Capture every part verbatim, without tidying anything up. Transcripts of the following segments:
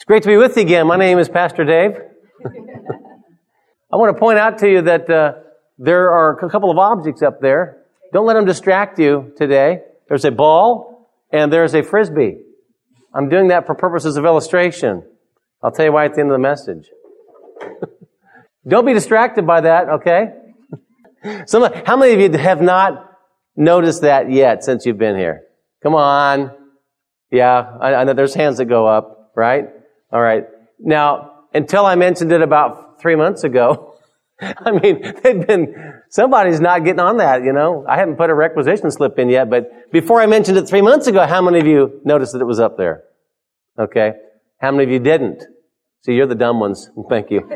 It's great to be with you again. My name is Pastor Dave. I want to point out to you that uh, there are a couple of objects up there. Don't let them distract you today. There's a ball and there's a frisbee. I'm doing that for purposes of illustration. I'll tell you why at the end of the message. Don't be distracted by that, okay? Some, how many of you have not noticed that yet since you've been here? Come on. Yeah, I, I know there's hands that go up, right? All right. Now, until I mentioned it about three months ago, I mean, they've been, somebody's not getting on that, you know. I haven't put a requisition slip in yet, but before I mentioned it three months ago, how many of you noticed that it was up there? Okay. How many of you didn't? See, you're the dumb ones. Thank you.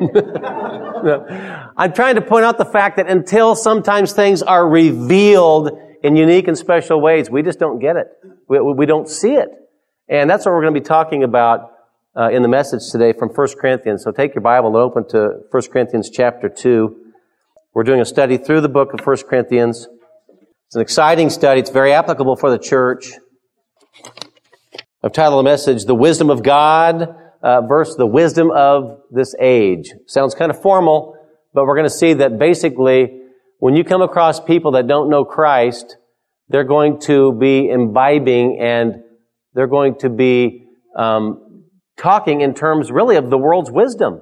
No. I'm trying to point out the fact that until sometimes things are revealed in unique and special ways, we just don't get it. We, we don't see it. And that's what we're going to be talking about uh, in the message today from First Corinthians. So take your Bible and open to First Corinthians chapter two. We're doing a study through the book of First Corinthians. It's an exciting study. It's very applicable for the church. I've titled the message, The Wisdom of God, uh, versus the wisdom of this age. Sounds kind of formal, but we're going to see that basically when you come across people that don't know Christ, they're going to be imbibing and they're going to be um, talking in terms really of the world's wisdom.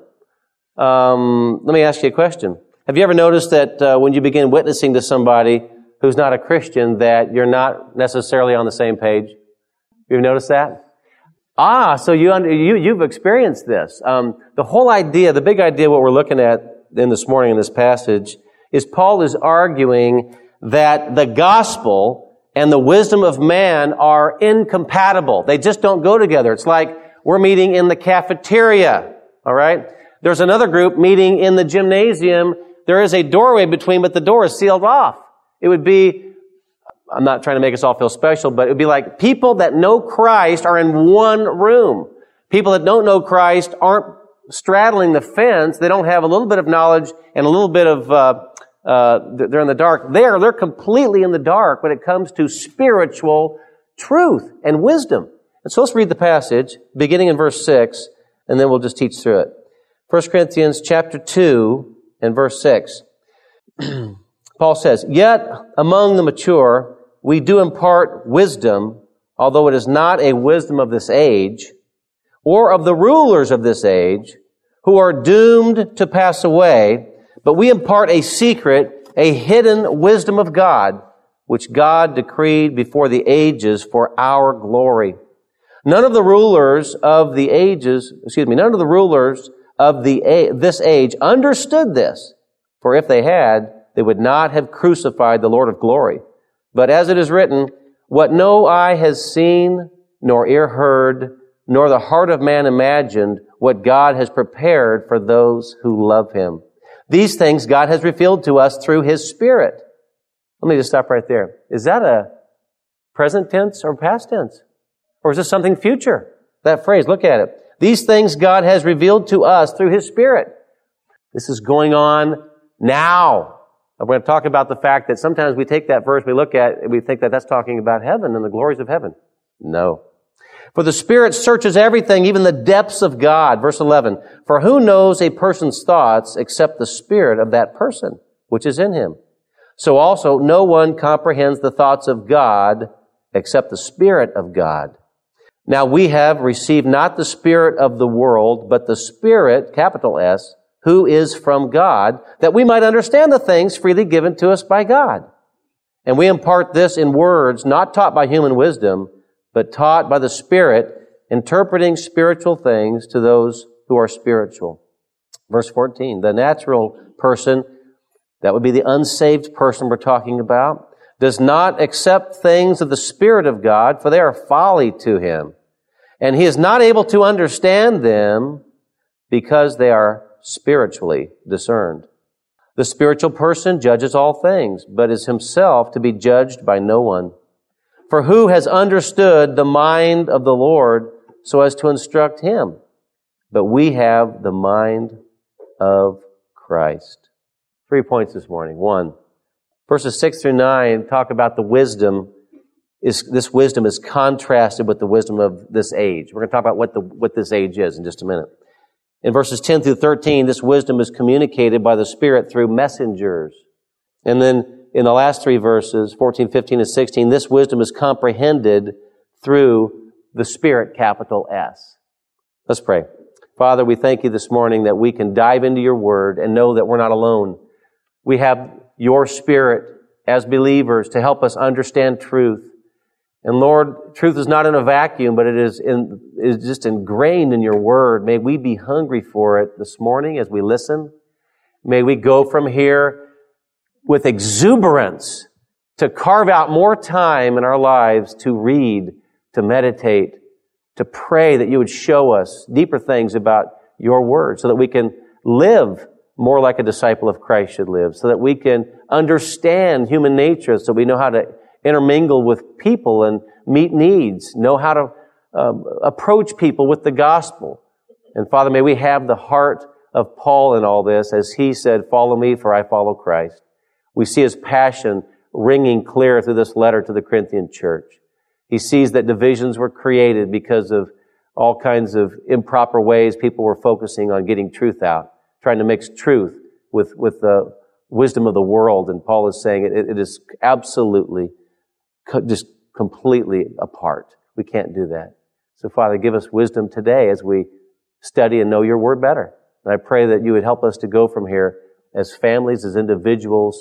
Um, let me ask you a question. Have you ever noticed that uh, when you begin witnessing to somebody who's not a Christian that you're not necessarily on the same page? You've noticed that? Ah, so you, under, you, you've experienced this. Um, the whole idea, the big idea what we're looking at in this morning in this passage is Paul is arguing that the gospel and the wisdom of man are incompatible. They just don't go together. It's like we're meeting in the cafeteria, all right? There's another group meeting in the gymnasium. There is a doorway between, but the door is sealed off. It would be, I'm not trying to make us all feel special, but it would be like people that know Christ are in one room. People that don't know Christ aren't straddling the fence. They don't have a little bit of knowledge and a little bit of, uh, uh, they're in the dark. They're, they're completely in the dark when it comes to spiritual truth and wisdom. And so let's read the passage, beginning in verse six, and then we'll just teach through it. First Corinthians chapter two and verse six. Paul says, "Yet among the mature we do impart wisdom, although it is not a wisdom of this age, or of the rulers of this age, who are doomed to pass away, but we impart a secret, a hidden wisdom of God, which God decreed before the ages for our glory. None of the rulers of the ages, excuse me, none of the rulers of the this age understood this, for if they had, they would not have crucified the Lord of glory. But as it is written, what no eye has seen, nor ear heard, nor the heart of man imagined, what God has prepared for those who love Him. These things God has revealed to us through His Spirit." Let me just stop right there. Is that a present tense or past tense? Or is this something future? That phrase, look at it. These things God has revealed to us through His Spirit. This is going on now. I'm going to talk about the fact that sometimes we take that verse, we look at it, and we think that that's talking about heaven and the glories of heaven. No. "For the Spirit searches everything, even the depths of God." Verse eleven. "For who knows a person's thoughts except the spirit of that person, which is in him? So also no one comprehends the thoughts of God except the Spirit of God. Now we have received not the spirit of the world, but the Spirit, capital S, who is from God, that we might understand the things freely given to us by God. And we impart this in words not taught by human wisdom, but taught by the Spirit, interpreting spiritual things to those who are spiritual." Verse fourteen, the natural person, that would be the unsaved person we're talking about, "does not accept things of the Spirit of God, for they are folly to him. And he is not able to understand them because they are spiritually discerned. The spiritual person judges all things, but is himself to be judged by no one. For who has understood the mind of the Lord so as to instruct him? But we have the mind of Christ." Three points this morning. One, verses six through nine talk about the wisdom is this wisdom is contrasted with the wisdom of this age. We're going to talk about what the what this age is in just a minute. In verses ten through thirteen, this wisdom is communicated by the Spirit through messengers. And then in the last three verses, fourteen, fifteen, and sixteen, this wisdom is comprehended through the Spirit, capital S. Let's pray. Father, we thank you this morning that we can dive into your word and know that we're not alone. We have your Spirit as believers to help us understand truth. And Lord, truth is not in a vacuum, but it is in, is just ingrained in your word. May we be hungry for it this morning as we listen. May we go from here with exuberance to carve out more time in our lives to read, to meditate, to pray that you would show us deeper things about your word so that we can live more like a disciple of Christ should live, so that we can understand human nature, so we know how to intermingle with people and meet needs, know how to um, approach people with the gospel. And Father, may we have the heart of Paul in all this, as he said, follow me for I follow Christ. We see his passion ringing clear through this letter to the Corinthian church. He sees that divisions were created because of all kinds of improper ways people were focusing on getting truth out, trying to mix truth with, with the wisdom of the world. And Paul is saying it, it is absolutely co- just completely apart. We can't do that. So Father, give us wisdom today as we study and know your word better. And I pray that you would help us to go from here as families, as individuals,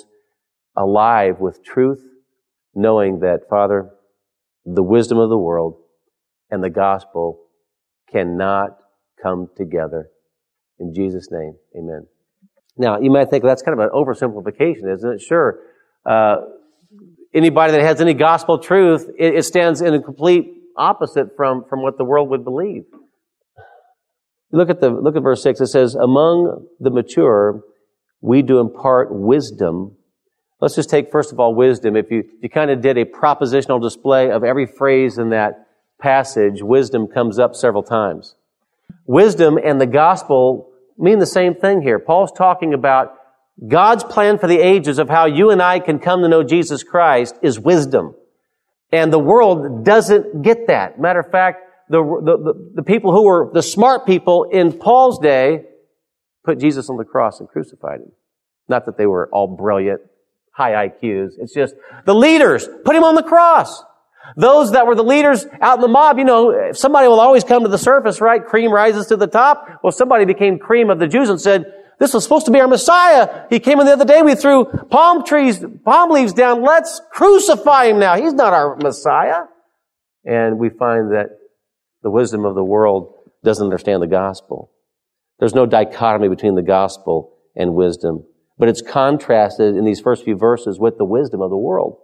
alive with truth, knowing that, Father, the wisdom of the world and the gospel cannot come together. In Jesus' name, amen. Now, you might think that's kind of an oversimplification, isn't it? Sure. Uh, anybody that has any gospel truth, it, it stands in a complete opposite from, from what the world would believe. Look at the look at verse six. It says, among the mature, we do impart wisdom. Let's just take, first of all, wisdom. If you, you kind of did a propositional display of every phrase in that passage, wisdom comes up several times. Wisdom and the gospel mean the same thing here. Paul's talking about God's plan for the ages of how you and I can come to know Jesus Christ is wisdom. And the world doesn't get that. Matter of fact, the, the, the, the people who were the smart people in Paul's day put Jesus on the cross and crucified him. Not that they were all brilliant, high I Qs. It's just the leaders put him on the cross. Those that were the leaders out in the mob, you know, somebody will always come to the surface, right? Cream rises to the top. Well, somebody became cream of the Jews and said, this was supposed to be our Messiah. He came in the other day. We threw palm trees, palm leaves down. Let's crucify him now. He's not our Messiah. And we find that the wisdom of the world doesn't understand the gospel. There's no dichotomy between the gospel and wisdom. But it's contrasted in these first few verses with the wisdom of the world.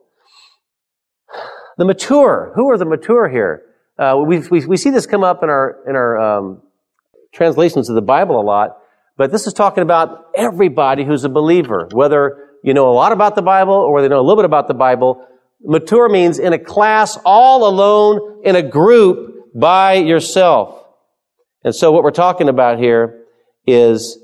The mature. Who are the mature here? Uh, we, we, we see this come up in our, in our, um, translations of the Bible a lot, but this is talking about everybody who's a believer, whether you know a lot about the Bible or whether you know a little bit about the Bible. Mature means in a class, all alone, in a group, by yourself. And so what we're talking about here is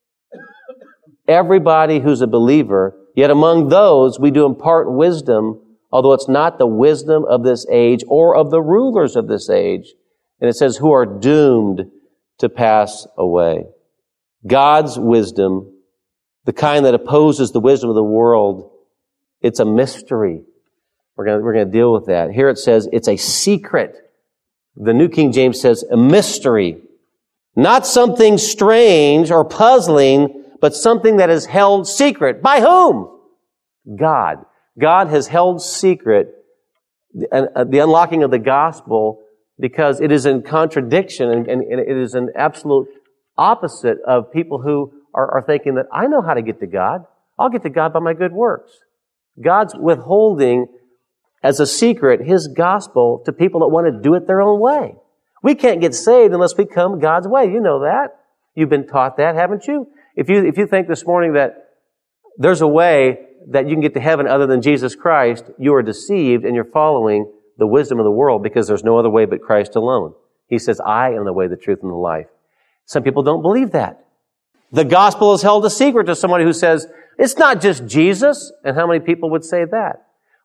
everybody who's a believer, yet among those we do impart wisdom, although it's not the wisdom of this age or of the rulers of this age. And it says, who are doomed to pass away. God's wisdom, the kind that opposes the wisdom of the world, it's a mystery. We're going to, we're going to deal with that. Here it says it's a secret. The New King James says a mystery. Not something strange or puzzling, but something that is held secret. By whom? God. God has held secret the unlocking of the gospel because it is in contradiction and, and, and it is an absolute opposite of people who are, are thinking that I know how to get to God. I'll get to God by my good works. God's withholding as a secret His gospel to people that want to do it their own way. We can't get saved unless we come God's way. You know that. You've been taught that, haven't you? If you, if you think this morning that there's a way that you can get to heaven other than Jesus Christ, you are deceived and you're following the wisdom of the world because there's no other way but Christ alone. He says, I am the way, the truth, and the life. Some people don't believe that. The gospel is held a secret to somebody who says, it's not just Jesus. And how many people would say that?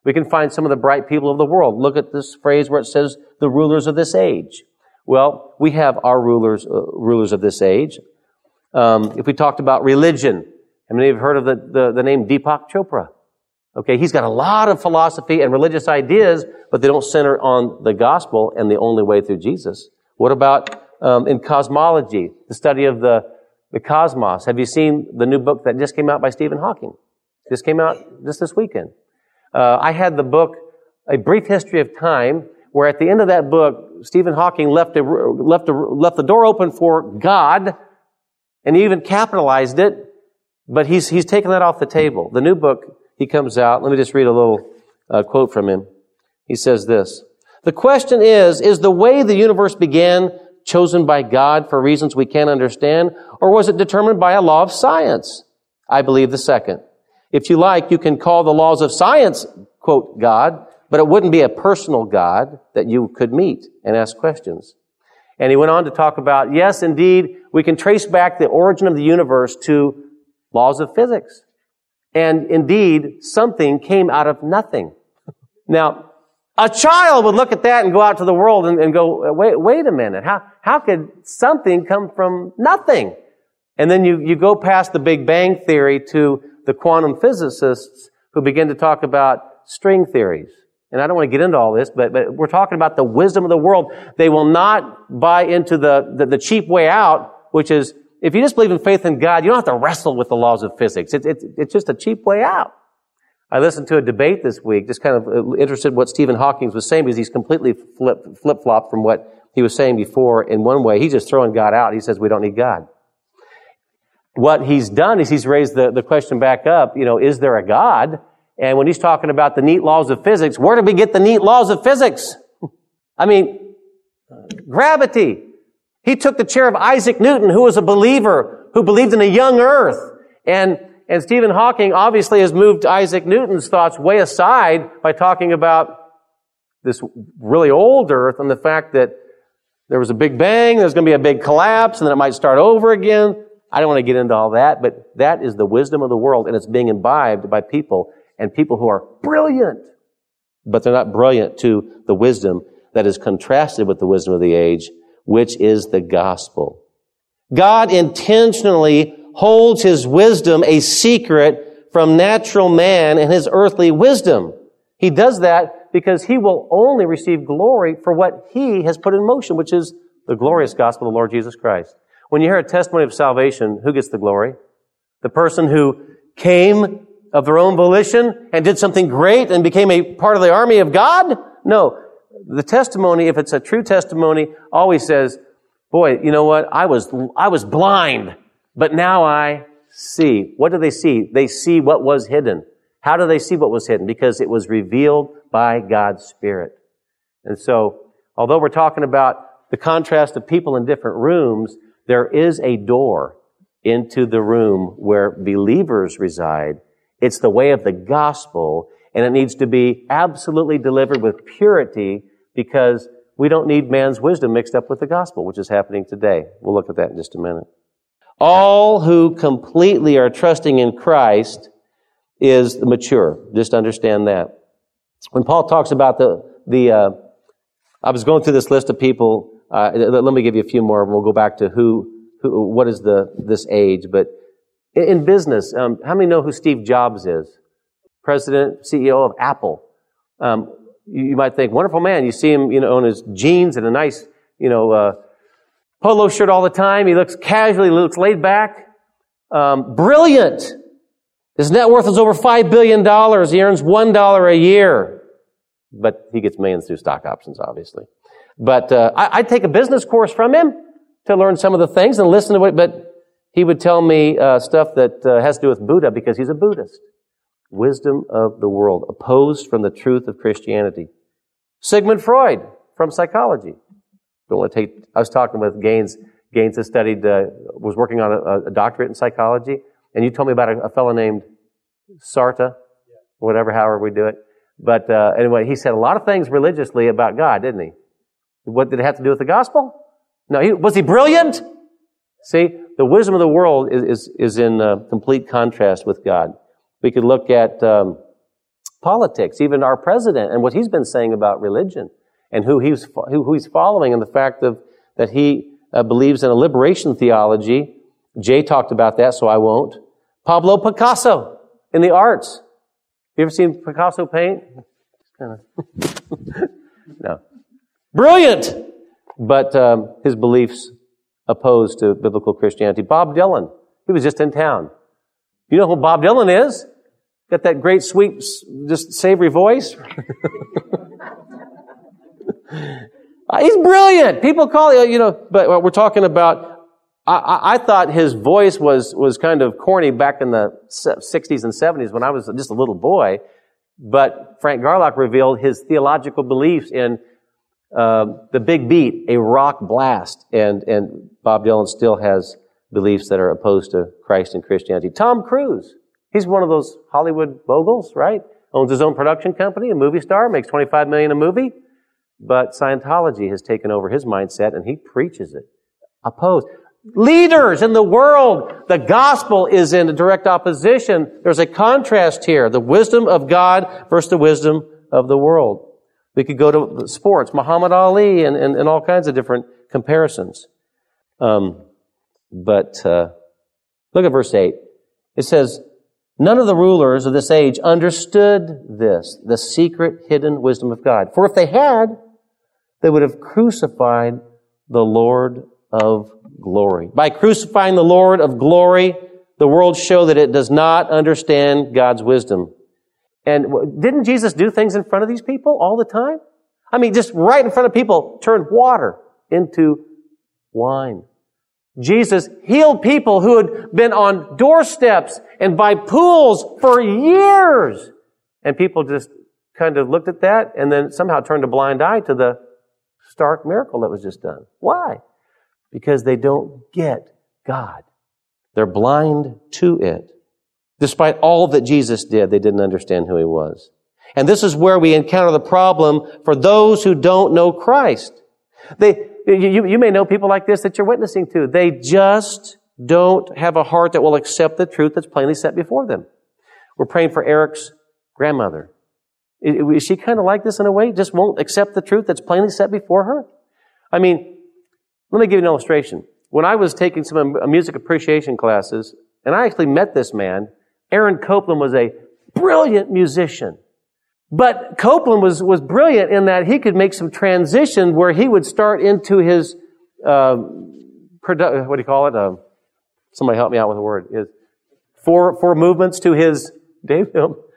We can find some of the bright people of the world. Look at this phrase where it says, the rulers of this age. Well, we have our rulers, uh, rulers of this age. Um, if we talked about religion, how many of you have heard of the, the, the name Deepak Chopra? Okay, he's got a lot of philosophy and religious ideas, but they don't center on the gospel and the only way through Jesus. What about um, in cosmology, the study of the, the cosmos? Have you seen the new book that just came out by Stephen Hawking? Just came out just this weekend. Uh, I had the book, A Brief History of Time, where at the end of that book, Stephen Hawking left a, left a, left the door open for God, and he even capitalized it, but he's he's taken that off the table. The new book, he comes out. Let me just read a little uh, quote from him. He says this: "The question is, is the way the universe began chosen by God for reasons we can't understand, or was it determined by a law of science? I believe the second. If you like, you can call the laws of science, quote, God, but it wouldn't be a personal God that you could meet and ask questions." And he went on to talk about, yes, indeed, we can trace back the origin of the universe to laws of physics. And indeed, something came out of nothing. Now, a child would look at that and go out to the world and, and go, wait, wait a minute, how, how could something come from nothing? And then you, you go past the Big Bang Theory to the quantum physicists who begin to talk about string theories. And I don't want to get into all this, but, but we're talking about the wisdom of the world. They will not buy into the, the, the cheap way out, which is, if you just believe in faith in God, you don't have to wrestle with the laws of physics. It's, it's, it's just a cheap way out. I listened to a debate this week, just kind of interested in what Stephen Hawking was saying, because he's completely flip, flip-flopped from what he was saying before. In one way, he's just throwing God out. He says we don't need God. What he's done is he's raised the, the question back up, you know, is there a God? And when he's talking about the neat laws of physics, where did we get the neat laws of physics? I mean, gravity. He took the chair of Isaac Newton, who was a believer, who believed in a young earth. And, and Stephen Hawking obviously has moved Isaac Newton's thoughts way aside by talking about this really old earth and the fact that there was a big bang, there's going to be a big collapse, and then it might start over again. I don't want to get into all that, but that is the wisdom of the world, and it's being imbibed by people, and people who are brilliant, but they're not brilliant to the wisdom that is contrasted with the wisdom of the age, which is the gospel. God intentionally holds His wisdom a secret from natural man and his earthly wisdom. He does that because He will only receive glory for what He has put in motion, which is the glorious gospel of the Lord Jesus Christ. When you hear a testimony of salvation, who gets the glory? The person who came of their own volition and did something great and became a part of the army of God? No. The testimony, if it's a true testimony, always says, boy, you know what? I was, I was blind, but now I see. What do they see? They see what was hidden. How do they see what was hidden? Because it was revealed by God's Spirit. And so, although we're talking about the contrast of people in different rooms, there is a door into the room where believers reside. It's the way of the gospel, and it needs to be absolutely delivered with purity, because we don't need man's wisdom mixed up with the gospel, which is happening today. We'll look at that in just a minute. All who completely are trusting in Christ is mature. Just understand that. When Paul talks about the, the uh, I was going through this list of people. Uh, let me give you a few more, and we'll go back to who, who what is the this age. But in, in business, um, how many know who Steve Jobs is? President, C E O of Apple. Um, you, you might think, wonderful man. You see him, you know, on his jeans and a nice, you know, uh, polo shirt all the time. He looks casually, looks laid back. Um, brilliant. His net worth is over five billion dollars. He earns one dollar a year. But he gets millions through stock options, obviously. But uh, I, I'd take a business course from him to learn some of the things and listen to it. But he would tell me uh, stuff that uh, has to do with Buddha, because he's a Buddhist. Wisdom of the world, opposed from the truth of Christianity. Sigmund Freud, from psychology. Don't want to take. I was talking with Gaines. Gaines has studied, uh, was working on a, a doctorate in psychology, and you told me about a, a fellow named Sartre, whatever, however we do it. But uh, anyway, he said a lot of things religiously about God, didn't he? What did it have to do with the gospel? No, he, was he brilliant? See, the wisdom of the world is is, is in uh, complete contrast with God. We could look at um, politics, even our president and what he's been saying about religion and who he's who, who he's following, and the fact of that he uh, believes in a liberation theology. Jay talked about that, so I won't. Pablo Picasso in the arts. You ever seen Picasso paint? No. Brilliant! But um, his beliefs opposed to biblical Christianity. Bob Dylan. He was just in town. You know who Bob Dylan is? Got that great, sweet, just savory voice. uh, he's brilliant. People call it, you know, but we're talking about, I, I, I thought his voice was, was kind of corny back in the sixties and seventies when I was just a little boy. But Frank Garlock revealed his theological beliefs in uh, the big beat, a rock blast. And, and Bob Dylan still has beliefs that are opposed to Christ and Christianity. Tom Cruise. He's one of those Hollywood moguls, right? Owns his own production company, a movie star, makes twenty-five million dollars a movie. But Scientology has taken over his mindset and he preaches it. Opposed. Leaders in the world, the gospel is in direct opposition. There's a contrast here. The wisdom of God versus the wisdom of the world. We could go to sports, Muhammad Ali, and, and, and all kinds of different comparisons. Um, but uh, look at verse eight. It says, none of the rulers of this age understood this, the secret hidden wisdom of God. For if they had, they would have crucified the Lord of glory. By crucifying the Lord of glory, the world show that it does not understand God's wisdom. And didn't Jesus do things in front of these people all the time? I mean, just right in front of people, turned water into wine. Jesus healed people who had been on doorsteps and by pools for years. And people just kind of looked at that and then somehow turned a blind eye to the stark miracle that was just done. Why? Because they don't get God. They're blind to it. Despite all that Jesus did, they didn't understand who He was. And this is where we encounter the problem for those who don't know Christ. They, you, you may know people like this that you're witnessing to. They just don't have a heart that will accept the truth that's plainly set before them. We're praying for Eric's grandmother. Is she kind of like this in a way? Just won't accept the truth that's plainly set before her? I mean, let me give you an illustration. When I was taking some music appreciation classes, and I actually met this man, Aaron Copeland was a brilliant musician. But Copeland was, was brilliant in that he could make some transition where he would start into his, uh, produ- what do you call it? Uh, somebody help me out with the word. His four, four movements to his, Dave,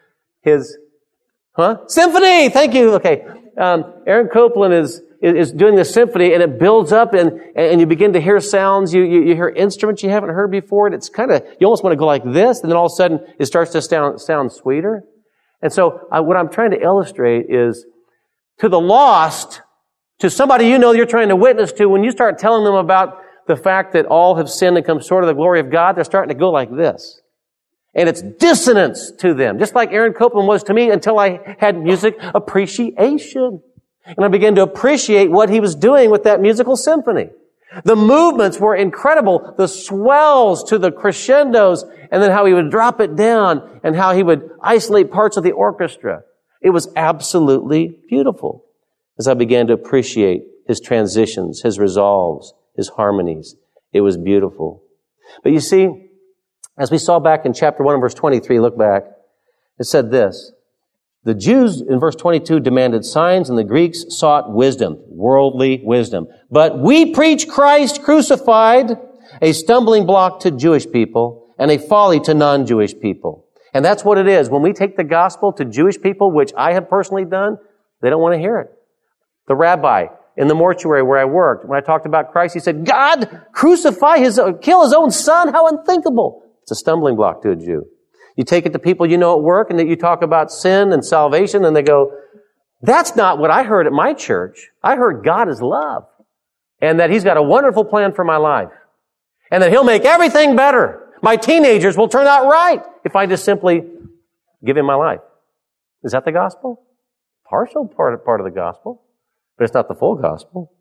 his, huh? Symphony! Thank you. Okay. Um, Aaron Copeland is, is doing the symphony, and it builds up, and, and you begin to hear sounds, you, you, you hear instruments you haven't heard before, and it's kind of, you almost want to go like this, and then all of a sudden it starts to sound, sound sweeter. And so uh, what I'm trying to illustrate is, to the lost, to somebody you know you're trying to witness to, when you start telling them about the fact that all have sinned and come short of the glory of God, they're starting to go like this. And it's dissonance to them, just like Aaron Copeland was to me until I had music appreciation. And I began to appreciate what he was doing with that musical symphony. The movements were incredible. The swells to the crescendos, and then how he would drop it down, and how he would isolate parts of the orchestra. It was absolutely beautiful as I began to appreciate his transitions, his resolves, his harmonies. It was beautiful. But you see, as we saw back in chapter one and verse twenty-three, look back, it said this. The Jews in verse twenty-two demanded signs, and the Greeks sought wisdom, worldly wisdom. But we preach Christ crucified, a stumbling block to Jewish people and a folly to non-Jewish people. And that's what it is. When we take the gospel to Jewish people, which I have personally done, they don't want to hear it. The rabbi in the mortuary where I worked, when I talked about Christ, he said, God, crucify his, kill his own son? How unthinkable. It's a stumbling block to a Jew. You take it to people you know at work, and that you talk about sin and salvation, and they go, that's not what I heard at my church. I heard God is love, and that He's got a wonderful plan for my life, and that He'll make everything better. My teenagers will turn out right if I just simply give Him my life. Is that the gospel? Partial part, part of the gospel, but it's not the full gospel.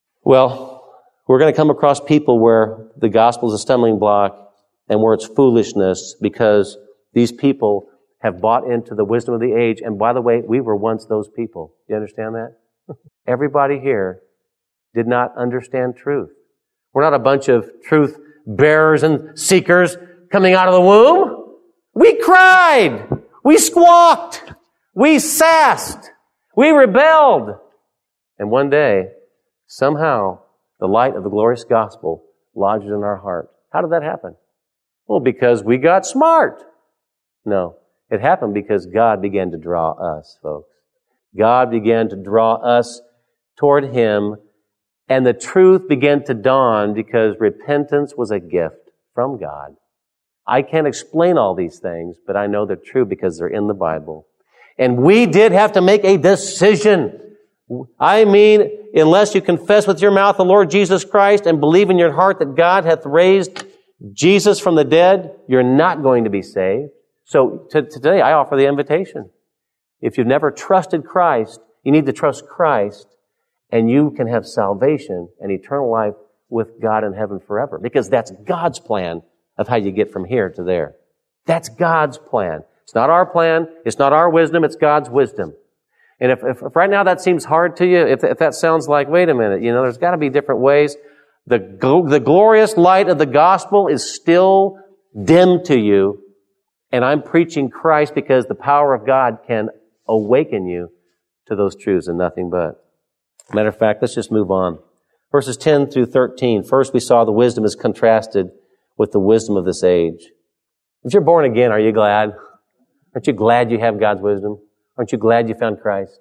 Well, we're going to come across people where the gospel is a stumbling block and where it's foolishness, because these people have bought into the wisdom of the age. And by the way, we were once those people. You understand that? Everybody here did not understand truth. We're not a bunch of truth bearers and seekers coming out of the womb. We cried. We squawked. We sassed. We rebelled. And one day, somehow, the light of the glorious gospel lodged in our heart. How did that happen? Well, because we got smart. No, it happened because God began to draw us, folks. God began to draw us toward Him, and the truth began to dawn because repentance was a gift from God. I can't explain all these things, but I know they're true because they're in the Bible. And we did have to make a decision. I mean, unless you confess with your mouth the Lord Jesus Christ and believe in your heart that God hath raised Jesus from the dead, you're not going to be saved. So t- today I offer the invitation. If you've never trusted Christ, you need to trust Christ, and you can have salvation and eternal life with God in heaven forever. Because that's God's plan of how you get from here to there. That's God's plan. It's not our plan. It's not our wisdom. It's God's wisdom. And if, if, if right now that seems hard to you, if, if that sounds like, wait a minute, you know, there's got to be different ways. The, the glorious light of the gospel is still dim to you. And I'm preaching Christ because the power of God can awaken you to those truths and nothing but. Matter of fact, let's just move on. Verses ten through thirteen. First, we saw the wisdom is contrasted with the wisdom of this age. If you're born again, are you glad? Aren't you glad you have God's wisdom? Aren't you glad you found Christ?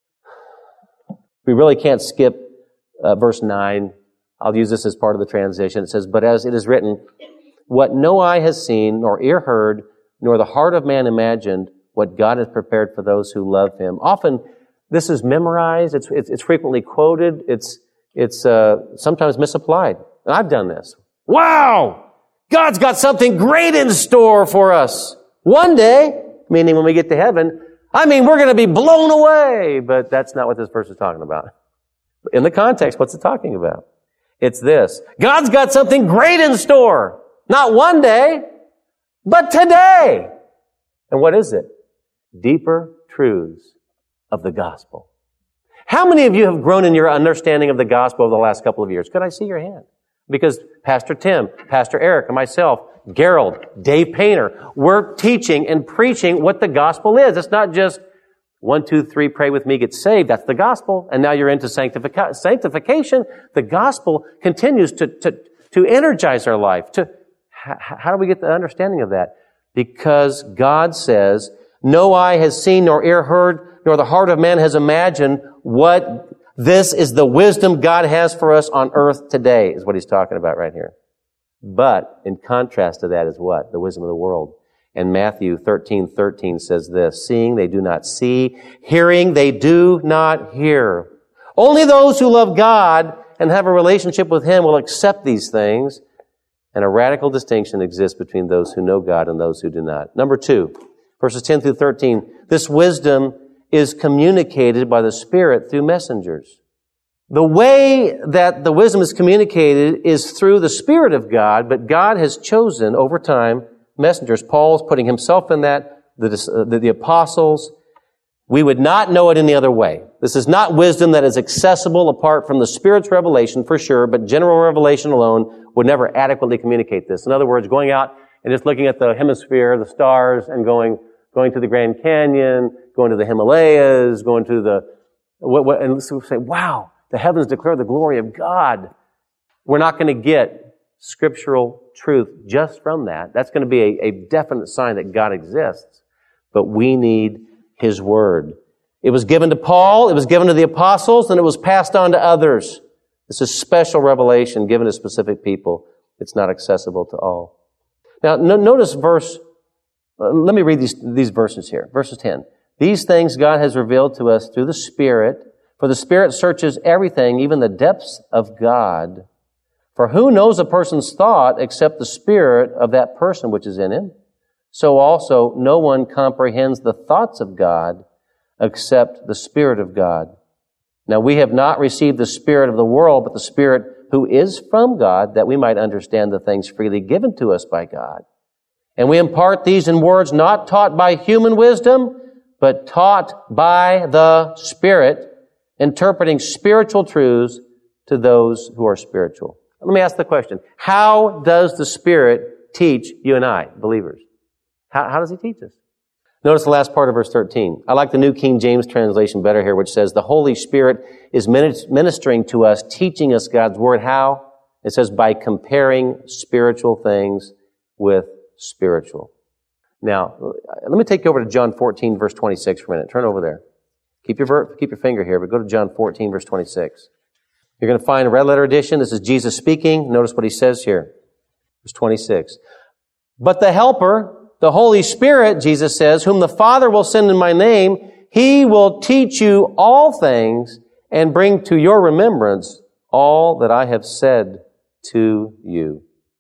We really can't skip uh, verse nine. I'll use this as part of the transition. It says, but as it is written, what no eye has seen, nor ear heard, nor the heart of man imagined, what God has prepared for those who love Him. Often, this is memorized. It's it's, it's frequently quoted. It's it's uh, sometimes misapplied. And I've done this. Wow! God's got something great in store for us. One day, meaning when we get to heaven, I mean, we're going to be blown away. But that's not what this verse is talking about. In the context, what's it talking about? It's this. God's got something great in store. Not one day, but today. And what is it? Deeper truths of the gospel. How many of you have grown in your understanding of the gospel over the last couple of years? Could I see your hand? Because Pastor Tim, Pastor Eric, and myself, Gerald, Dave Painter, we're teaching and preaching what the gospel is. It's not just one, two, three, pray with me, get saved. That's the gospel. And now you're into sanctific- sanctification. The gospel continues to, to, to energize our life. To, h- how do we get the understanding of that? Because God says, no eye has seen, nor ear heard, nor the heart of man has imagined what this is the wisdom God has for us on earth today, is what He's talking about right here. But in contrast to that is what? The wisdom of the world. And Matthew thirteen thirteen says this, seeing they do not see, hearing they do not hear. Only those who love God and have a relationship with Him will accept these things. And a radical distinction exists between those who know God and those who do not. Number two, verses ten through thirteen, this wisdom is communicated by the Spirit through messengers. The way that the wisdom is communicated is through the Spirit of God, but God has chosen over time messengers. Paul's putting himself in that, the, the, the apostles. We would not know it any other way. This is not wisdom that is accessible apart from the Spirit's revelation, for sure, but general revelation alone would never adequately communicate this. In other words, going out and just looking at the hemisphere, the stars, and going going to the Grand Canyon, going to the Himalayas, going to the, what, what, and say, wow, the heavens declare the glory of God. We're not going to get scriptural truth just from that. That's going to be a, a definite sign that God exists. But we need His Word. It was given to Paul, it was given to the apostles, and it was passed on to others. This is special revelation given to specific people. It's not accessible to all. Now, no, notice verse, uh, let me read these, these verses here. Verses ten. These things God has revealed to us through the Spirit, for the Spirit searches everything, even the depths of God. For who knows a person's thought except the spirit of that person which is in him? So also no one comprehends the thoughts of God except the Spirit of God. Now we have not received the spirit of the world, but the Spirit who is from God, that we might understand the things freely given to us by God. And we impart these in words not taught by human wisdom, but taught by the Spirit, interpreting spiritual truths to those who are spiritual. Let me ask the question. How does the Spirit teach you and I, believers? How, how does He teach us? Notice the last part of verse thirteen. I like the New King James translation better here, which says, the Holy Spirit is ministering to us, teaching us God's Word. How? It says, by comparing spiritual things with spiritual. Now, let me take you over to John fourteen, verse twenty-six for a minute. Turn over there. Keep your, ver- keep your finger here, but go to John fourteen, verse twenty-six. You're going to find a red letter edition. This is Jesus speaking. Notice what He says here. Verse twenty-six. But the Helper, the Holy Spirit, Jesus says, whom the Father will send in my name, He will teach you all things and bring to your remembrance all that I have said to you.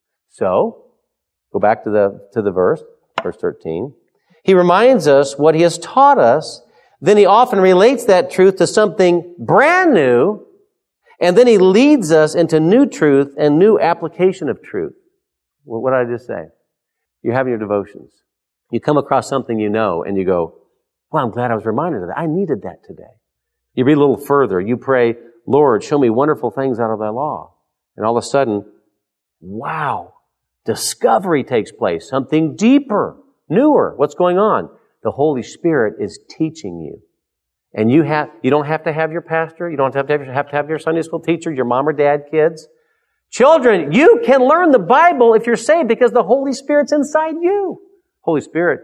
So, go back to the, to the verse, verse thirteen. He reminds us what He has taught us. Then He often relates that truth to something brand new. And then He leads us into new truth and new application of truth. What did I just say? You're having your devotions. You come across something you know and you go, well, I'm glad I was reminded of that. I needed that today. You read a little further. You pray, Lord, show me wonderful things out of Thy law. And all of a sudden, wow, discovery takes place. Something deeper, newer. What's going on? The Holy Spirit is teaching you. And you have, you don't have to have your pastor. You don't have to have, have to have your Sunday school teacher, your mom or dad, kids. Children, you can learn the Bible if you're saved because the Holy Spirit's inside you. Holy Spirit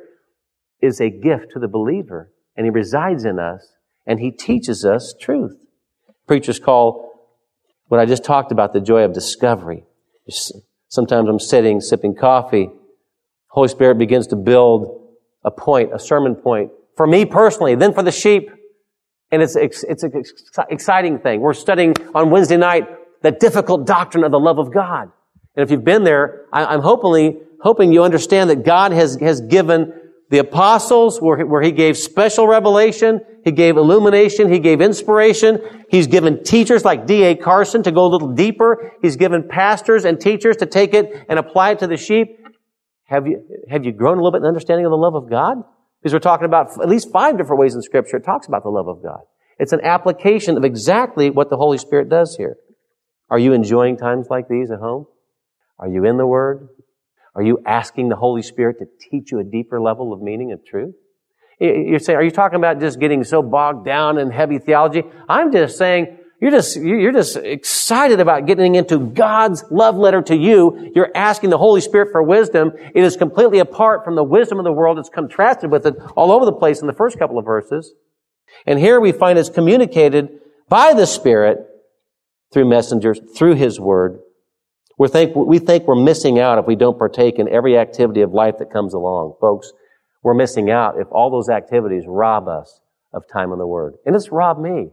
is a gift to the believer, and He resides in us, and He teaches us truth. Preachers call what I just talked about the joy of discovery. Sometimes I'm sitting, sipping coffee. Holy Spirit begins to build a point, a sermon point, for me personally, then for the sheep. And it's, it's an exciting thing. We're studying on Wednesday night the difficult doctrine of the love of God. And if you've been there, I'm hopefully, hoping you understand that God has, has given the apostles where, where He gave special revelation, He gave illumination, He gave inspiration. He's given teachers like D A Carson to go a little deeper. He's given pastors and teachers to take it and apply it to the sheep. Have you, have you grown a little bit in understanding of the love of God? Because we're talking about at least five different ways in Scripture it talks about the love of God. It's an application of exactly what the Holy Spirit does here. Are you enjoying times like these at home? Are you in the Word? Are you asking the Holy Spirit to teach you a deeper level of meaning of truth? You're saying, are you talking about just getting so bogged down in heavy theology? I'm just saying, you're just, you're just excited about getting into God's love letter to you. You're asking the Holy Spirit for wisdom. It is completely apart from the wisdom of the world. It's contrasted with it all over the place in the first couple of verses. And here we find it's communicated by the Spirit through messengers, through His Word. We think, we think we're missing out if we don't partake in every activity of life that comes along. Folks, we're missing out if all those activities rob us of time in the Word. And it's robbed me.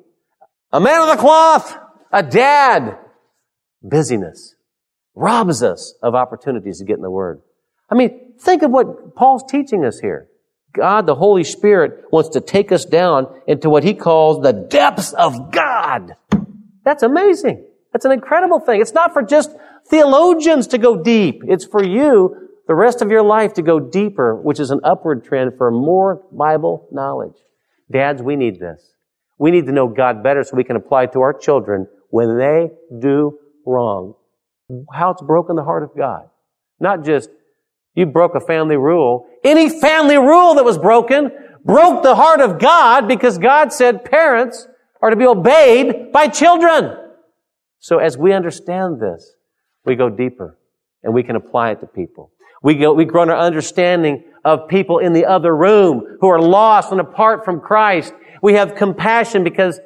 A man of the cloth, a dad, busyness robs us of opportunities to get in the Word. I mean, think of what Paul's teaching us here. God, the Holy Spirit, wants to take us down into what he calls the depths of God. That's amazing. That's an incredible thing. It's not for just theologians to go deep. It's for you, the rest of your life, to go deeper, which is an upward trend for more Bible knowledge. Dads, we need this. We need to know God better so we can apply it to our children when they do wrong. How it's broken the heart of God. Not just, you broke a family rule. Any family rule that was broken broke the heart of God because God said parents are to be obeyed by children. So as we understand this, we go deeper and we can apply it to people. We go, we grow in our understanding of people in the other room who are lost and apart from Christ. We have compassion because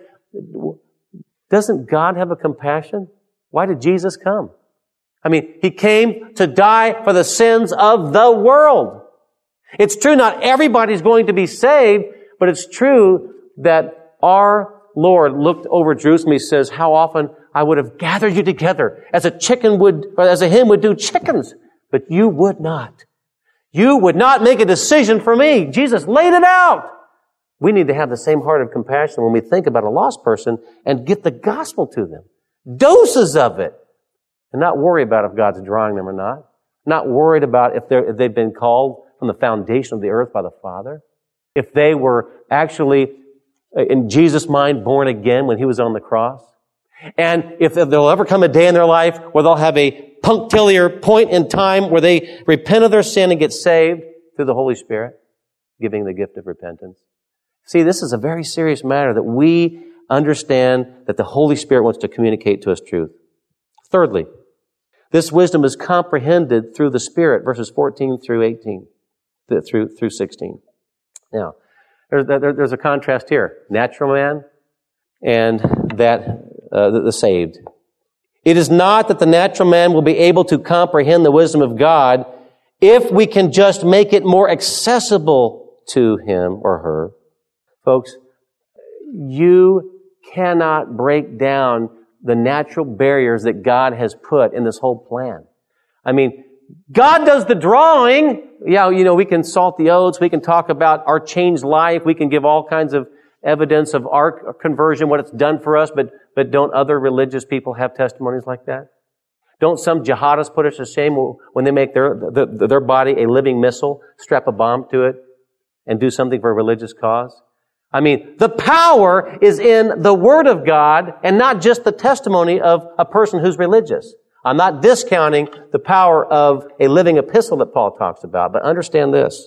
doesn't God have a compassion? Why did Jesus come? I mean, He came to die for the sins of the world. It's true not everybody's going to be saved, but it's true that our Lord looked over Jerusalem. He says, how often I would have gathered you together as a chicken would, or as a hen would do chickens, but you would not. You would not make a decision for me. Jesus laid it out. We need to have the same heart of compassion when we think about a lost person and get the gospel to them. Doses of it. And not worry about if God's drawing them or not. not worried about if, they're, if they've been called from the foundation of the earth by the Father, if they were actually, in Jesus' mind, born again when He was on the cross, and if there'll ever come a day in their life where they'll have a punctiliar point in time where they repent of their sin and get saved through the Holy Spirit, giving the gift of repentance. See, this is a very serious matter that we understand that the Holy Spirit wants to communicate to us truth. Thirdly, this wisdom is comprehended through the Spirit, verses fourteen through eighteen, through, through sixteen. Now, there's, there, there's a contrast here. Natural man and that, uh, the, the saved. It is not that the natural man will be able to comprehend the wisdom of God if we can just make it more accessible to him or her. Folks, you cannot break down the natural barriers that God has put in this whole plan. I mean, God does the drawing. Yeah, you know, we can salt the oats. We can talk about our changed life. We can give all kinds of evidence of our conversion, what it's done for us, but, but don't other religious people have testimonies like that? Don't some jihadists put us to shame when they make their, their, their body a living missile, strap a bomb to it, and do something for a religious cause? I mean, the power is in the Word of God and not just the testimony of a person who's religious. I'm not discounting the power of a living epistle that Paul talks about, but understand this.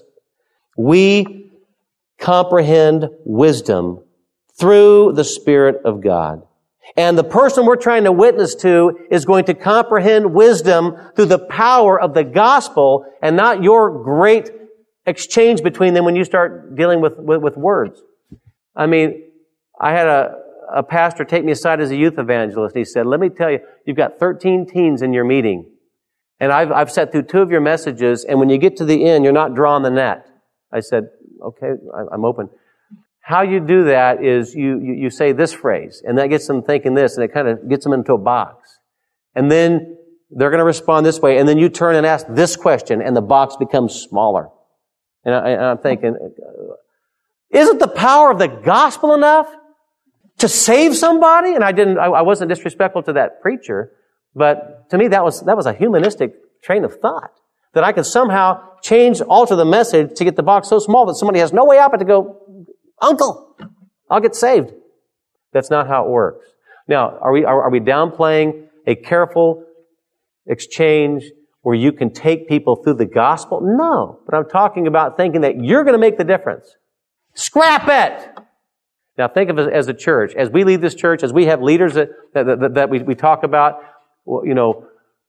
We comprehend wisdom through the Spirit of God. And the person we're trying to witness to is going to comprehend wisdom through the power of the gospel and not your great exchange between them when you start dealing with, with, with words. I mean, I had a, a pastor take me aside as a youth evangelist. And he said, let me tell you, you've got thirteen teens in your meeting. And I've, I've sat through two of your messages. And when you get to the end, you're not drawing the net. I said, okay, I'm open. How you do that is you, you, you say this phrase, and that gets them thinking this, and it kind of gets them into a box. And then they're going to respond this way, and then you turn and ask this question, and the box becomes smaller. And, I, and I'm thinking, isn't the power of the gospel enough to save somebody? And I didn't, I, I wasn't disrespectful to that preacher, but to me that was, that was a humanistic train of thought. That I could somehow change, alter the message to get the box so small that somebody has no way out but to go, Uncle, I'll get saved. That's not how it works. Now, are we, are, are we downplaying a careful exchange where you can take people through the gospel? No. But I'm talking about thinking that you're going to make the difference. Scrap it! Now think of it as a church. As we lead this church, as we have leaders that, that, that, that we, we talk about, well, you know,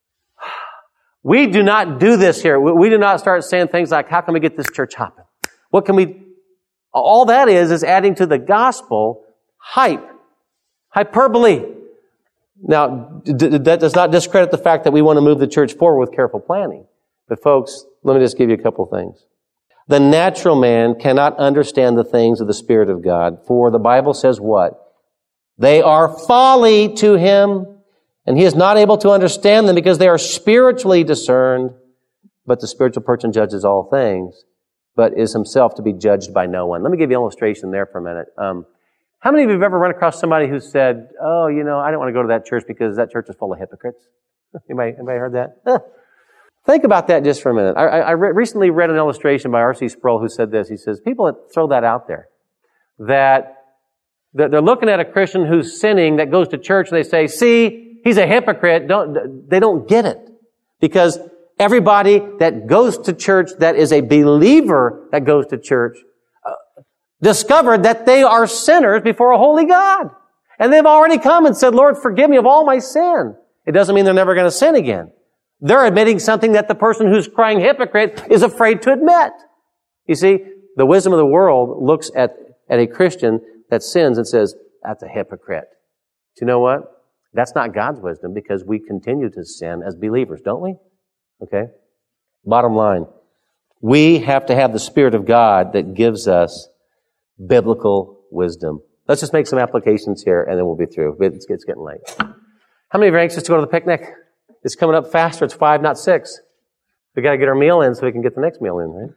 we do not do this here. We, we do not start saying things like, how can we get this church hopping? What can we... All that is, is adding to the gospel hype, hyperbole. Now, d- d- that does not discredit the fact that we want to move the church forward with careful planning. But folks, let me just give you a couple things. The natural man cannot understand the things of the Spirit of God, for the Bible says what? They are folly to him, and he is not able to understand them because they are spiritually discerned. But the spiritual person judges all things, but is himself to be judged by no one. Let me give you an illustration there for a minute. Um, how many of you have ever run across somebody who said, oh, you know, I don't want to go to that church because that church is full of hypocrites? Anybody, anybody heard that? Eh. Think about that just for a minute. I, I, I re- recently read an illustration by R C Sproul who said this. He says, people that throw that out there, that they're, they're looking at a Christian who's sinning that goes to church and they say, see, he's a hypocrite. Don't, they don't get it. Because everybody that goes to church, that is a believer that goes to church, uh, discovered that they are sinners before a holy God. And they've already come and said, Lord, forgive me of all my sin. It doesn't mean they're never going to sin again. They're admitting something that the person who's crying hypocrite is afraid to admit. You see, the wisdom of the world looks at, at a Christian that sins and says, that's a hypocrite. Do you know what? That's not God's wisdom because we continue to sin as believers, don't we? Okay? Bottom line, we have to have the Spirit of God that gives us biblical wisdom. Let's just make some applications here and then we'll be through. It's, it's getting late. How many of you are anxious to go to the picnic? It's coming up faster. It's five, not six. We got to get our meal in so we can get the next meal in,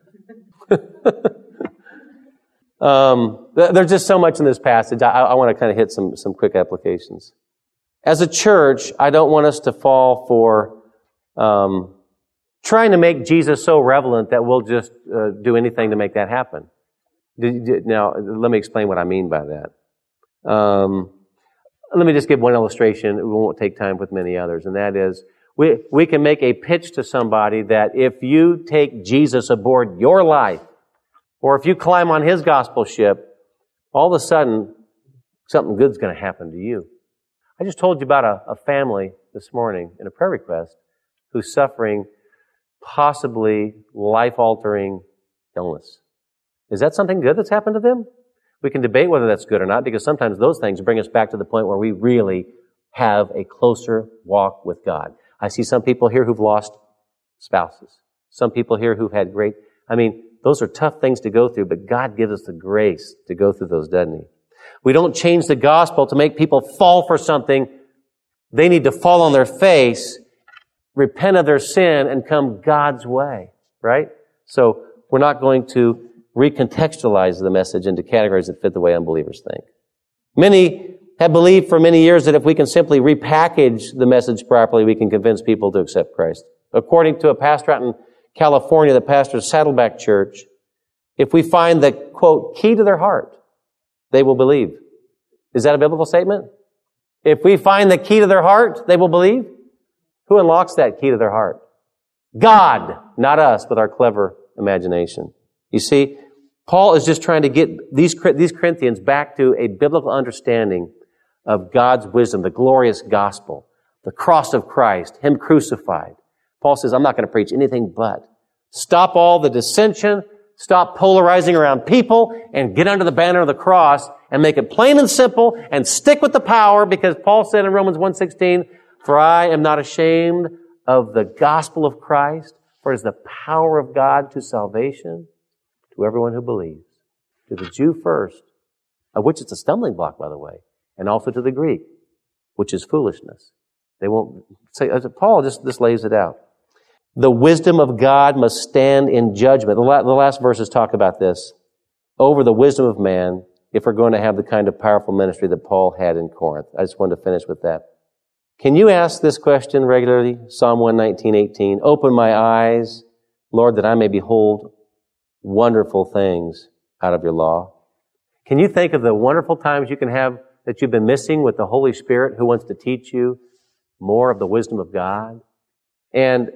right? um, there's just so much in this passage. I, I want to kind of hit some, some quick applications. As a church, I don't want us to fall for um, trying to make Jesus so relevant that we'll just uh, do anything to make that happen. Now, let me explain what I mean by that. Um, let me just give one illustration. We won't take time with many others, and that is, we, we can make a pitch to somebody that if you take Jesus aboard your life, or if you climb on His gospel ship, all of a sudden, something good's going to happen to you. I just told you about a, a family this morning in a prayer request who's suffering possibly life-altering illness. Is that something good that's happened to them? We can debate whether that's good or not, because sometimes those things bring us back to the point where we really have a closer walk with God. I see some people here who've lost spouses. Some people here who've had great... I mean, those are tough things to go through, but God gives us the grace to go through those, doesn't He? We don't change the gospel to make people fall for something. They need to fall on their face, repent of their sin, and come God's way, right? So we're not going to recontextualize the message into categories that fit the way unbelievers think. Many have believed for many years that if we can simply repackage the message properly, we can convince people to accept Christ. According to a pastor out in California, the pastor of Saddleback Church, if we find the, quote, key to their heart, they will believe. Is that a biblical statement? If we find the key to their heart, they will believe? Who unlocks that key to their heart? God, not us with our clever imagination. You see, Paul is just trying to get these, these Corinthians back to a biblical understanding of God's wisdom, the glorious gospel, the cross of Christ, Him crucified. Paul says, I'm not going to preach anything but. Stop all the dissension, stop polarizing around people, and get under the banner of the cross and make it plain and simple and stick with the power, because Paul said in Romans one sixteen, for I am not ashamed of the gospel of Christ, for it is the power of God to salvation to everyone who believes. To the Jew first, of which it's a stumbling block, by the way, and also to the Greek, which is foolishness. They won't say, Paul just, just lays it out. The wisdom of God must stand in judgment. The, la- the last verses talk about this. Over the wisdom of man, if we're going to have the kind of powerful ministry that Paul had in Corinth. I just wanted to finish with that. Can you ask this question regularly? Psalm one nineteen, eighteen. Open my eyes, Lord, that I may behold wonderful things out of your law. Can you think of the wonderful times you can have that you've been missing with the Holy Spirit who wants to teach you more of the wisdom of God? And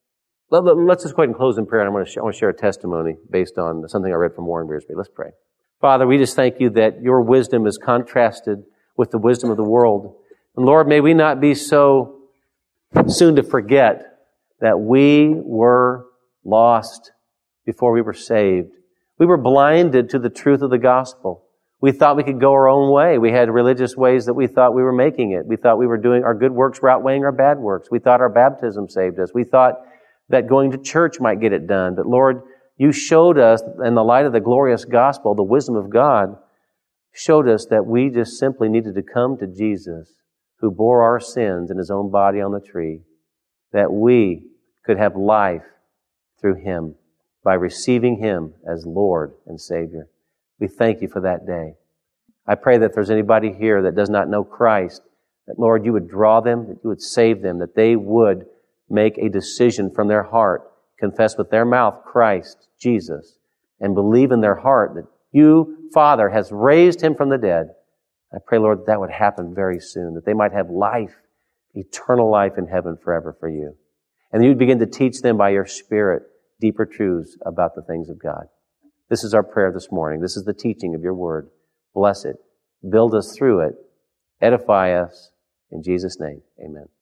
let's just go ahead and close in prayer. And I want to share, I want to share a testimony based on something I read from Warren Wiersbe. Let's pray. Father, we just thank you that your wisdom is contrasted with the wisdom of the world. And Lord, may we not be so soon to forget that we were lost before we were saved. We were blinded to the truth of the gospel. We thought we could go our own way. We had religious ways that we thought we were making it. We thought we were doing our good works were outweighing our bad works. We thought our baptism saved us. We thought that going to church might get it done. But Lord, you showed us, in the light of the glorious gospel, the wisdom of God, showed us that we just simply needed to come to Jesus, who bore our sins in His own body on the tree, that we could have life through Him by receiving Him as Lord and Savior. We thank you for that day. I pray that if there's anybody here that does not know Christ, that, Lord, you would draw them, that you would save them, that they would make a decision from their heart, confess with their mouth Christ, Jesus, and believe in their heart that you, Father, has raised Him from the dead. I pray, Lord, that that would happen very soon, that they might have life, eternal life in heaven forever for you. And you'd begin to teach them by your Spirit deeper truths about the things of God. This is our prayer this morning. This is the teaching of your word. Bless it. Build us through it. Edify us. In Jesus' name, amen.